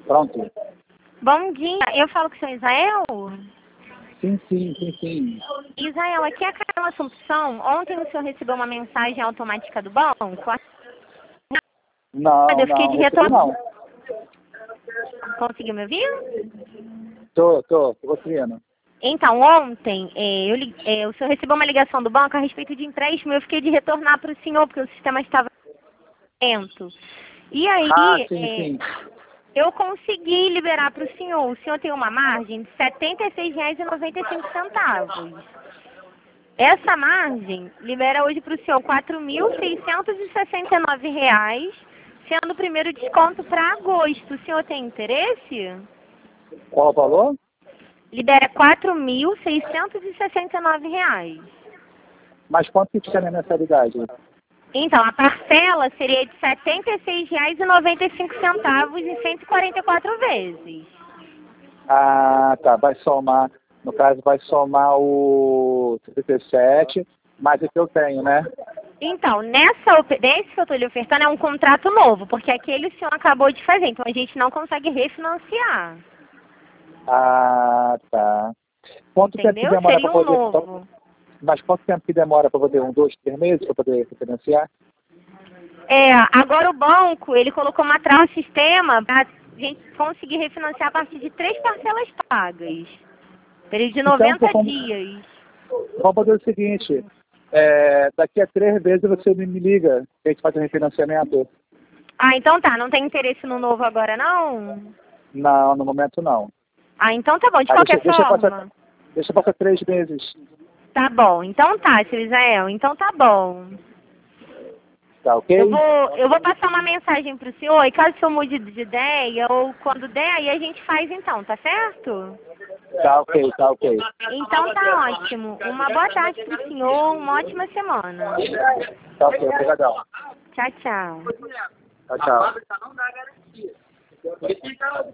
Pronto. Bom dia, eu falo com o senhor Israel? Sim. Israel, aqui é a Carla Assumpção. Ontem o senhor recebeu uma mensagem automática do banco? Não, Eu fiquei de recebi retorno. não. Conseguiu me ouvir? Tô conseguindo. Então, ontem, o senhor recebeu uma ligação do banco a respeito de empréstimo e eu fiquei de retornar para o senhor, porque o sistema estava lento. E aí, Sim. eu consegui liberar para o senhor. O senhor tem uma margem de R$ 76,95. Essa margem libera hoje para o senhor R$ 4.669, sendo o primeiro desconto para agosto. O senhor tem interesse? Qual o valor? Libera R$ 4.669. Mas quanto que fica na mensalidade? Então, a parcela seria de R$ 76,95 em 144 vezes. Ah, tá. Vai somar. No caso, vai somar o 37, mais o que eu tenho, né? Então, nesse que eu estou lhe ofertando é um contrato novo, porque aquele o senhor acabou de fazer, então a gente não consegue refinanciar. Ah, tá. Quanto tempo que Entendeu? demora para Seria um poder... novo. Mas quanto tempo que demora para poder? 2, 3 meses para poder refinanciar? Agora o banco, ele colocou uma trava no sistema para a gente conseguir refinanciar a partir de 3 parcelas pagas. Período de 90 dias. Vamos fazer o seguinte, daqui a 3 vezes você me liga, que a gente faz o refinanciamento. Ah, então tá. Não tem interesse no novo agora, não? Não, no momento não. Ah, então tá bom. De Ah, qualquer forma. deixa passar 3 meses. Tá bom. Então tá, seu Israel. Então tá bom. Tá ok? Eu vou passar uma mensagem pro senhor e caso o senhor mude de ideia ou quando der, aí a gente faz então, tá certo? Tá ok. Então tá ótimo. Uma boa tarde pro senhor, uma ótima semana. Tá ok, obrigadão. Tchau, tchau. Tchau.